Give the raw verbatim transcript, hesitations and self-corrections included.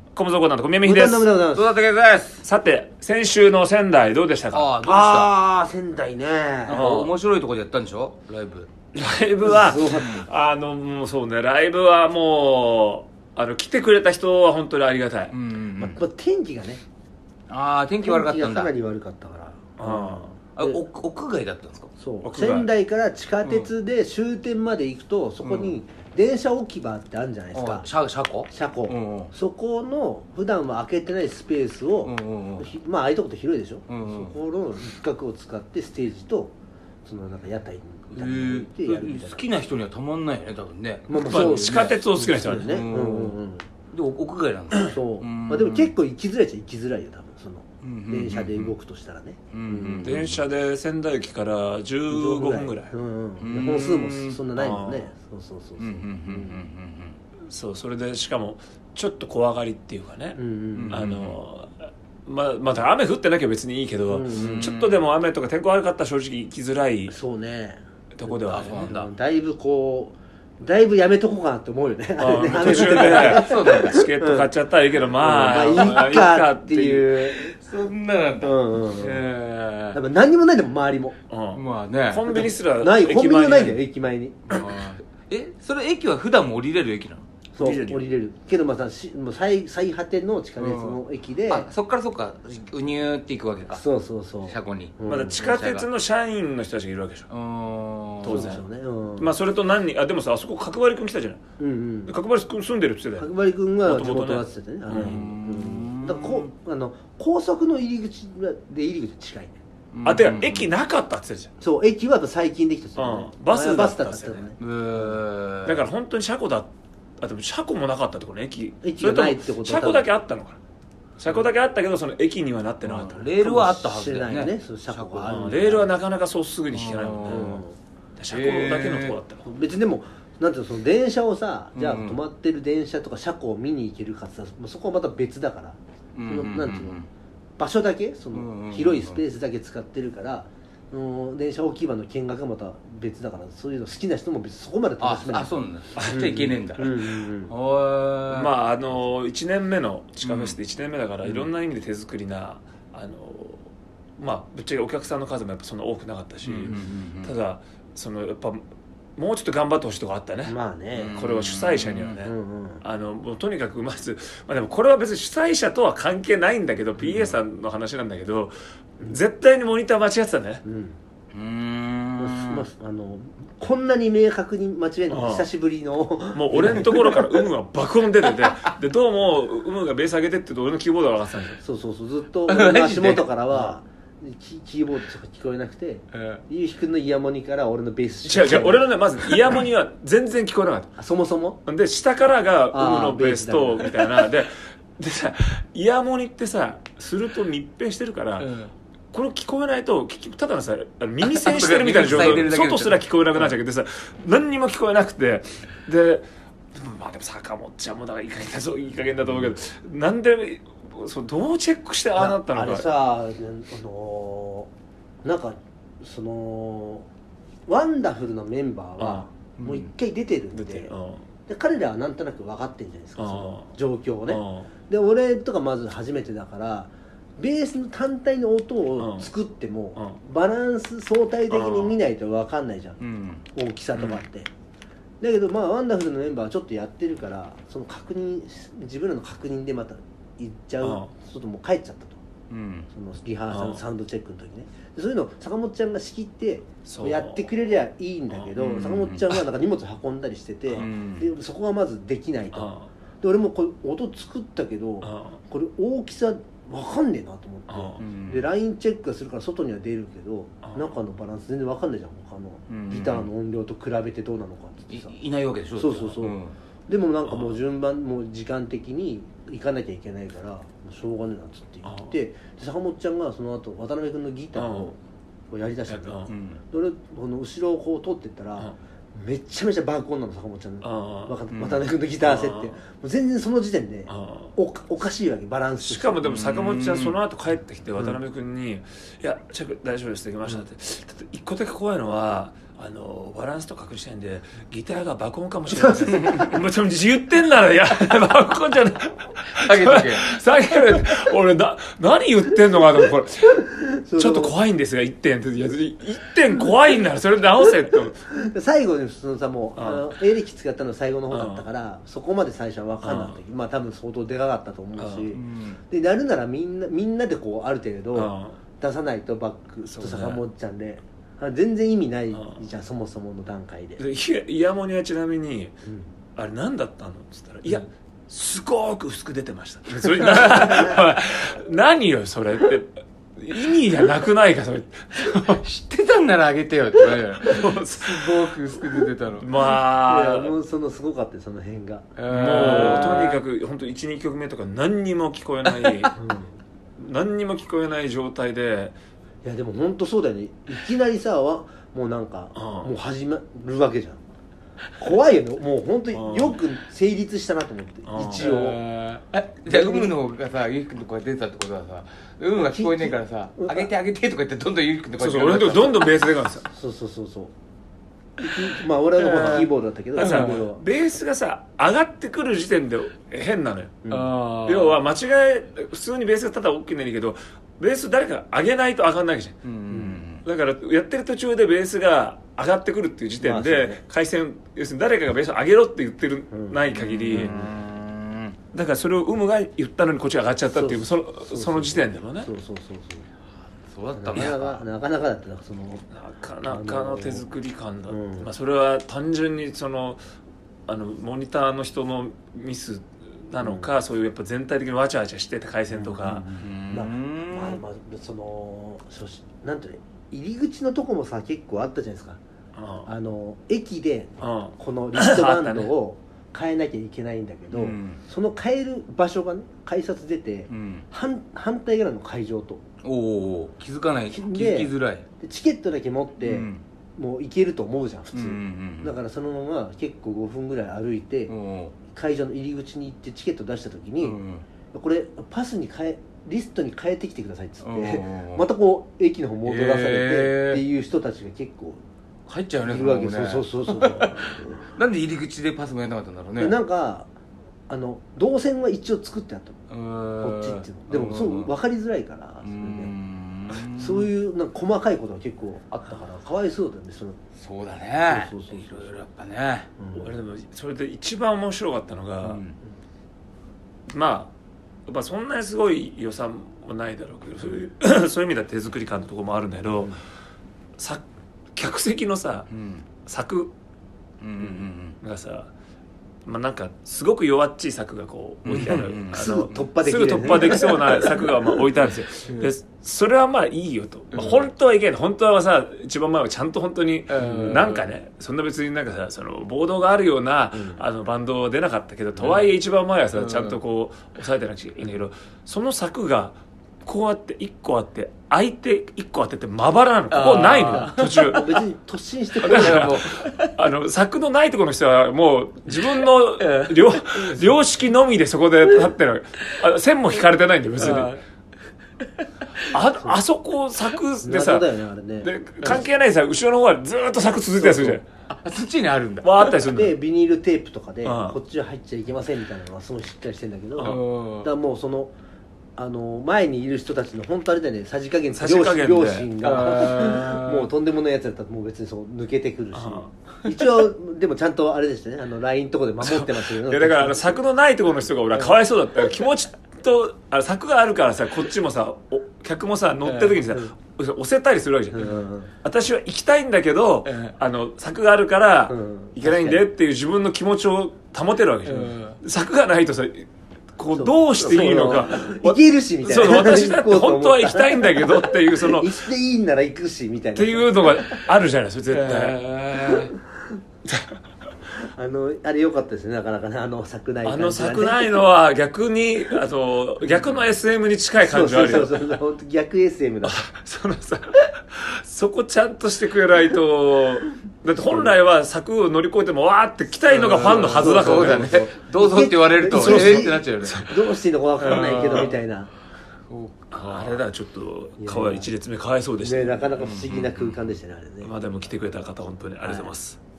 小室なんと小宮美秀です。 どうだったけです。 さて先週の仙台どうでしたか？ ああ、どうでした？ あー仙台ね。なんか面白いところでやったんでしょライブ。 ライブはあのもうそうねライブはもうあの来てくれた人は本当にありがたい。 うんうんうんまま天気がね。 ああ天気悪かったんだ。 かなり悪かったから。 ああ屋屋外だったんですか？ そう仙台から地下鉄で終点まで行くと、そこに電車置き場ってあるんじゃないですか。 車車庫車庫、 うんうん、 そこの普段は開けてないスペースを、うんうんうん、まあああいうとこって広いでしょ、うんうん、そこの一角を使ってステージとそのなんか屋台みたいなのを置いてやるみたいな、 好きな人にはたまんないよね多分ね、 まあまあそうね、地下鉄を好きな人はね、うんうんうん、 で屋外なんだそう、まあ、でも結構行きづらいっちゃ行きづらいよ多分その電車で動くとしたらね、うんうんうん、 電車で仙台駅からじゅうごふんぐらい、 うんうん、本数もそんなないもんね。そうそうそうそう、うんうんうんうん、 そうそれでしかもちょっと怖がりっていうかね、うんうん、あのままた雨降ってなきゃ別にいいけど、うんうん、ちょっとでも雨とか天候悪かったら正直行きづらいそうねとこではある、ね、 だ, だいぶこうだいぶやめとこうかなって思うよね。 ああ途中でそうだチケット買っちゃったらいいけど、まあ、 うん、まあいいかっていうそんななんだ、うんうんうんえー、やっぱ何にもないんだもん周りも、 うん、まあねコンビニすらないコンビニはないんだよ駅前にえそれ駅は普段も降りれる駅なの？ そう降りれるけどまたもう 最, 最果ての地下鉄の駅で、 うん、あそっからそっかうにゅーって行くわけか。 そうそうそう車庫に、 うん、まだ地下鉄の社員の人たちがいるわけでしょ、うん、当然そうね、うん、 まあそれと何人あでもさあそこ角張君来たじゃない、うんうん、角張君住んでるって言ってたよ。 角張君は地元だって言ってたね、あの、うん、だからこあの高速の入り口で入り口近いね。 あてか駅なかったって言ってたじゃん。 そう駅は最近できたっすよね、 うん、バスだったっすよね。 だから本当に車庫だあでも車庫もなかったってことね。駅駅がないってことは車庫だけあったのかな。車庫だけあったけどその駅にはなってなかった、 うん、レールはあったはずだよね。 ねそう車庫がある、 うん、レールはなかなかそうすぐに引けないもんね、うん、車庫だけのとこだったの。 別にでもなんていうのその電車をさじゃあ止まってる電車とか車庫を見に行けるかってさ、そこはまた別だから、うんうんうん、なんていうの場所だけその広いスペースだけ使ってるから、うん、電車置き場の見学がまた別だから、そういうの好きな人も別にそこまで楽しめない。 ああそうなんだ。あっちゃいけねえんだ、うんうんうん、 まああのいちねんめの地下フェスでいちねんめだから、うん、いろんな意味で手作りなあのまあぶっちゃけお客さんの数もやっぱそんな多くなかったし、うんうんうんうん、ただそのやっぱもうちょっと頑張ってほしいとこあったね。 まあね、 これは主催者にはね、うんうん、あのもうとにかくまず、まあ、でもこれは別に主催者とは関係ないんだけど、うん、ピーエー さんの話なんだけど、うん、絶対にモニター間違ってたね。うん、うーん、まあ、あのこんなに明確に間違えるの久しぶりのもう俺のところから有無が爆音出ててでどうも有無がベース上げてって言うと俺のキーボードが上がってたんですよ。 そうそうそうずっと俺の足元からはキ, キーボードとか聞こえなくて、ゆうひくんのイヤモニから俺のベース違う違う俺のねまずイヤモニは全然聞こえなかったそもそもで下からが有無のベースとみたいなででさイヤモニってさすると密閉してるから、うん、これ聞こえないとただのさ耳栓してるみたいな状態外すら聞こえなくなっちゃうけどさ何にも聞こえなくてでまあでも坂本ちゃんもだからいい加減だぞいい加減だと思うけど、うん、なんでそうどうチェックしてああなったのか。 あれさあのー、なんかそのワンダフルのメンバーはもう一回出てるんで、うん、で彼らはなんとなく分かってるんじゃないですかその状況をね。で俺とかまず初めてだからベースの単体の音を作ってもバランス相対的に見ないと分かんないじゃん、うん、大きさとかって、うん、だけどまあワンダフルのメンバーはちょっとやってるからその確認自分らの確認でまた行っちゃうちょっともう帰っちゃったと、うん、そのリハーサルサウンドチェックの時ねでそういうのを坂本ちゃんが仕切ってやってくれりゃいいんだけど、坂本ちゃんはなんか荷物運んだりしてて、うん、でそこはまずできないと。で俺もこれ音作ったけどこれ大きさ分かんねえなと思って、うん、でラインチェックするから外には出るけど中のバランス全然分かんないじゃん他の、うん、ギターの音量と比べてどうなのかってさい, いないわけでしょ。 そうそうそう、うん、でもなんかもう順番もう時間的に行かなきゃいけないからもうしょうがねえなっつって言ってで坂本ちゃんがその後渡辺君のギターをこうやりだしたんだ、うん、で俺この後ろをこう通ってったらめちゃめちゃ爆音なの坂本ちゃんの渡辺君のギター設定もう全然その時点で お, おかしいわけバランスしかもでも坂本ちゃんその後帰ってきて渡辺君に「いやチャック大丈夫ですできました」って、うん、一個だけ怖いのはあのバランスとか隠したいんでギターが爆音かもしれないですもう言ってんならいや爆音じゃない下げとけ下げる俺な何言ってんのかとこれちょっと怖いんですがいってんっていやいってん怖いんならそれ直せって最後にそのさもう、 うん、 あのエレキ使ったの最後の方だったから、うん、そこまで最初は分かんなかったけど、まあ多分相当でかかったと思うし、うん、でやるならみんなみんなでこうある程度、うん出さないとバックと坂本ちゃんで、ね、全然意味ないじゃん、うん、そもそもの段階で。 イヤモニはちなみに、うん、あれ何だったのって言ったら、うん、いやすごく薄く出てましたそれ何よそれって意味がなくないかそれ知ってたんならあげてよって言われるすごく薄く出てたのまあいやもうそのすごかったその辺がもうとにかく本当いち、にきょくめとか何にも聞こえない、うん何にも聞こえない状態でいやでも本当そうだよねいきなりさもうなんかもう始まるわけじゃん怖いよねもう本当によく成立したなと思って一応えじゃあウムの方がさゆうきくんの声が出てたってことはさウムが聞こえねえからさ上げて上げてとか言ってどんどんゆうきくんの声がそうそう俺のとこどんどんベースでかんですよそうそうそうそうまあ俺の方がキーボードだったけどさベースがさ上がってくる時点で変なのよ、うん、要は間違え普通にベースがただ大きいのにいいけどベース誰か上げないと上がんないじゃん、うん、だからやってる途中でベースが上がってくるっていう時点で、まあね、回線要するに誰かがベースを上げろって言ってる、うん、ない限り、うん、だからそれを有無が言ったのにこっちが上がっちゃったっていうそのその時点でもねそうそうそうそうそうだったねなかなかなかなかだったそのなかなかの手作り感だ、うん、まあ、それは単純にそのあのモニターの人のミスなのか、うん、そういうやっぱ全体的にわちゃわちゃしてて回線とか、 うんまあまあまあ、そのなんていうの入り口のとこもさ結構あったじゃないですか、うん、あの駅でこのリストバンドを変えなきゃいけないんだけど、うん、その変える場所がね改札出て、うん、反, 反対側の会場とおお気づかない気づきづらいでチケットだけ持って、うん、もう行けると思うじゃん普通、うんうんうん、だからそのまま結構ごふんぐらい歩いて、うん、会場の入り口に行ってチケット出した時に、うん、これパスに変えリストに変えてきてくださいっつって、うん、またこう駅の方戻らされてっていう人たちが結構入っちゃうねいるわけ、ね、そうそうそうそうなんで入り口でパスもやんなかったんだろうねなんかあの動線は一応作ってあったのこっちっていうのでもそう分かりづらいからそれでそういうなんか細かいことが結構あったからかわいそうだよねそのそうだねそうそうそういろいろやっぱね、 うん、俺でもそれで一番面白かったのが、うん、まあやっぱそんなにすごい予算もないだろうけどそういうそういう意味では手作り感のところもあるんだけど、うん、さ客席のさ、うん、柵がさ、まあ、なんかすごく弱っちい柵がこう置いてある、うんうん、あのすぐ突破できる、 ね、すぐ突破できそうな柵がまあ置いてあるんですよ、うん、でそれはまあいいよと、まあ、本当はいけない本当はさ一番前はちゃんと本当に、うん、なんかねそんな別になんかさそのボードがあるような、うん、あのバンド出なかったけどとはいえ一番前はさ、うん、ちゃんとこう押さえてなくちゃいけないんだけどその柵がこうやっていっこあって相手いっこ当ててまばらなのここないのよ途中別に突進してこないからもうあの柵のないところの人はもう自分の良良識のみでそこで立ってるあ線も引かれてないんだよ別にあ, あそこ柵でさ、ね、で関係ないさ後ろの方はずっと柵続いたりするじゃんあそっちにあるんだわあったりするんだでビニールテープとかでこっちは入っちゃいけませんみたいなのがすごいしっかりしてんだけどだからもうそのあの前にいる人たちの本当あれだよねさじ加減両親両親がもうとんでもないやつだったらもう別にそう抜けてくるし一応でもちゃんとあれでしたねあのラインのとこで守ってますよねいやだからあの柵のないところの人が俺はかわいそうだった気持ちとあの柵があるからさこっちもさお客もさ乗ってる時にさ、うん、押せたりするわけじゃん、うん、私は行きたいんだけど、うん、あの柵があるから行けないんでっていう自分の気持ちを保てるわけじゃん、うん、柵がないとさこうどうしていいのか行けるしみたいなそう私だって本当は行きたいんだけどっていうその行っていいんなら行くしみたいなっていうのがあるじゃないですか絶対、えーあのあれ良かったですねなかなかねあの柵ない感じ、 ね、あの柵ないのは逆にあと逆の エスエム に近い感じはあるよそうそうそう本当逆 エスエム だそのさそこちゃんとしてくれないとだって本来は柵を乗り越えてもわーって来たいのがファンのはずだからね、 そうだねどうぞって言われるとえーってなっちゃうよねどうしていいのか分からないけどみたいなあれだちょっとかわい一列目かわいそうでしたね、なかなか不思議な空間でしたね、あれね。 まあでも来てくれた方本当にありがとうございます。